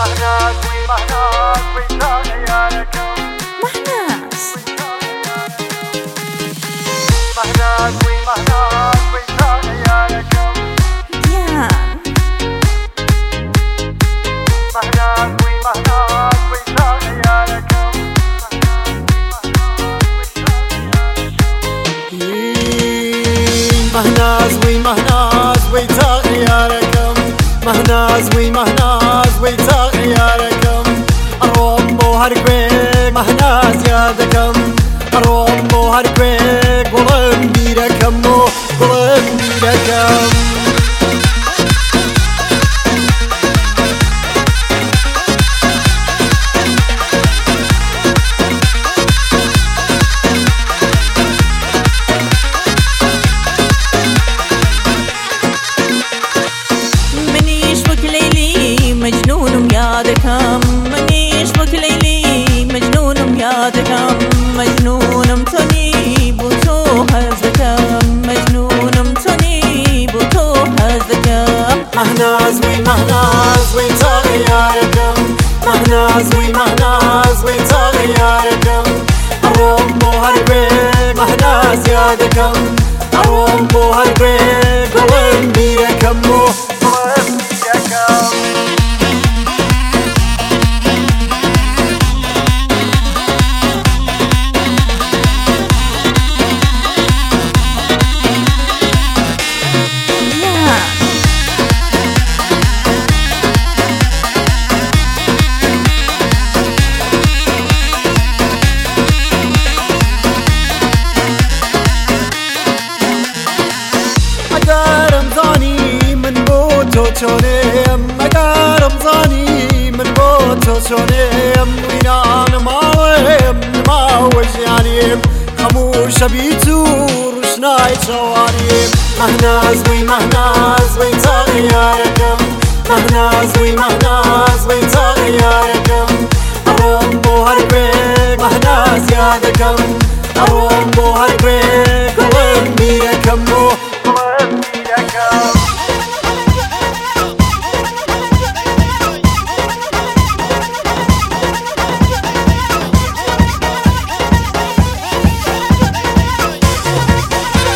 مهناز وی مهناز وی تا یارکم ئەڕۆم بۆ هەر گوێک مهناز یادەکەم ئەڕۆم بۆ هەر گوێک گوڵم بیرەکەم و گوڵم بیرەکەم منیش وەک لەیلی مەجنونم یادەکەم مەجنونم تۆنی بۆ تۆ هەز دەکەم مەجنونم تۆنی بۆ تۆ هەز دەکەم مهناز وی مهناز وی تا یارەکەم مهناز وی مهناز وی تا یارەکەم ئەڕۆم بۆ هەر گوێک مهناز یادەکەم ئەڕۆم بۆ هەر گوێک گوڵم بیرەکەم و گوڵم بیرەکەم چۆنێم ئەگەرم زانی من بۆ تۆ چۆنێم وینانەماوەم نماوە ژیانیم هەموو شەبی تو ڕوشنای چاوانیم مهناز وی مهناز وی تا یارەکەم مهناز وی مهناز وی تا یارەکەم ئەڕۆم بۆ هەر گوێک مهناز یادەکەم